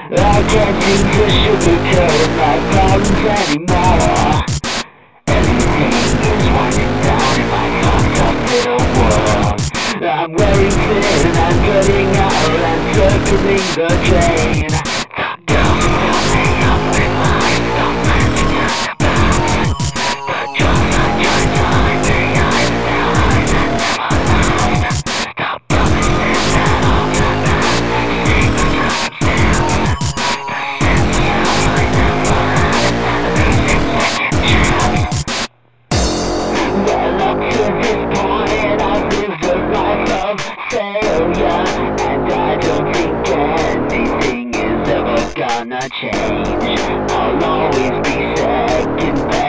I can't seem to sugarcoat my problems anymore. Everything is winding down in my fucked up little world. I'm wearing thin, I'm getting out and circling the drain. The girls fill me up with lies, don't let me get the back. The drugs I tried to hide behind their eyes and never last. The promises that all get back, exceed the circumstance. The sense of I never had, losing second chance. Well, up to this point, I've lived a life of failure, and I don't think anything is ever gonna change. I'll always be second best.